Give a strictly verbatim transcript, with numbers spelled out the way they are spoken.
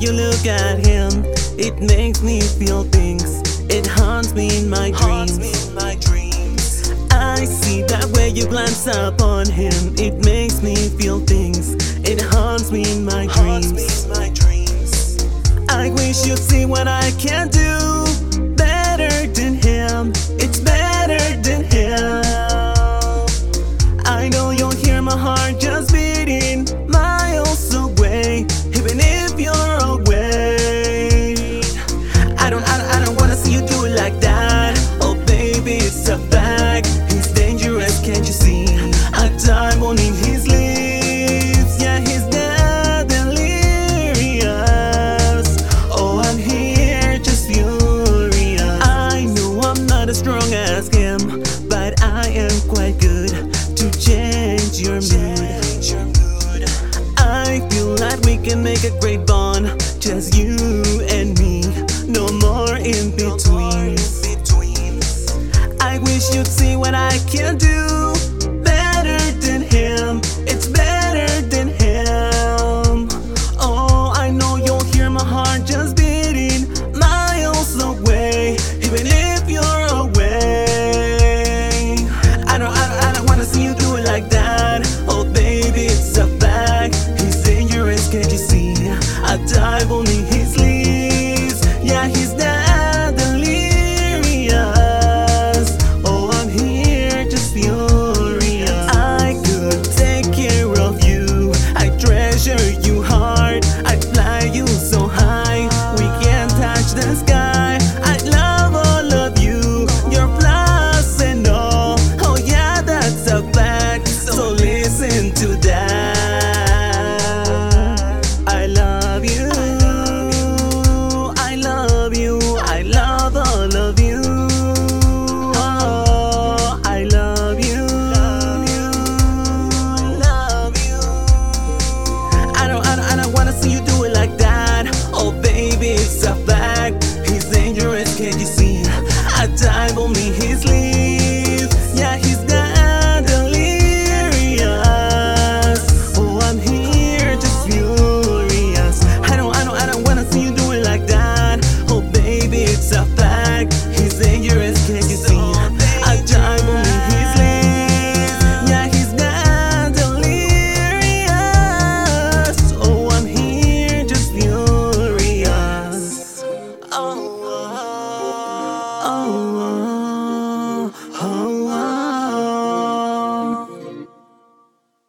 you look at him, it makes me feel things. It haunts me in my dreams. I see that way you glance upon him, it makes me feel things. It haunts me in my dreams. I wish you'd see what I can do better than him. It's better than him. I know you'll hear my heart just beating miles away, even if you're away. I don't, I don't, I don't wanna see you do it like that. Oh baby, it's a fact. He's dangerous, can't you see? A diamond in his lips, yeah, he's dead delirious. Oh, I'm here just furious. I know I'm not as strong as him, but I am quite good to change your mood. I feel like we can make a great bond, just you and me, no more in between. I wish you'd see what I can do better than him. It's better than him. Oh, I know you'll hear my heart just beating miles away, even if you're away. I don't, I don't, I don't wanna see you do it like that. Oh baby, it's a fact. He's dangerous, can't you see? A diamond in his leaves, yeah, he's dead delirious. Oh, I'm here just furious. I could take care of you, I treasure you hard, I'd fly you so high, we can't touch the sky. I love all of you, your flaws and all. Oh yeah, that's a fact, so listen to that. I love you, I love you, I love all of you. Oh, I love you, love you. I don't, I don't, I don't wanna see you do it like that. Oh baby, it's a fact. He's dangerous, can't you see? A diamond in his leaves, yeah, he's dead delirious. Oh, I'm here just furious. I don't, I don't, I don't wanna see you do it like that. Oh baby, it's a fact. He's dangerous, can't you see? A diamond in his leaves, yeah, he's dead delirious. Oh, I'm here just furious. Oh, oh, oh.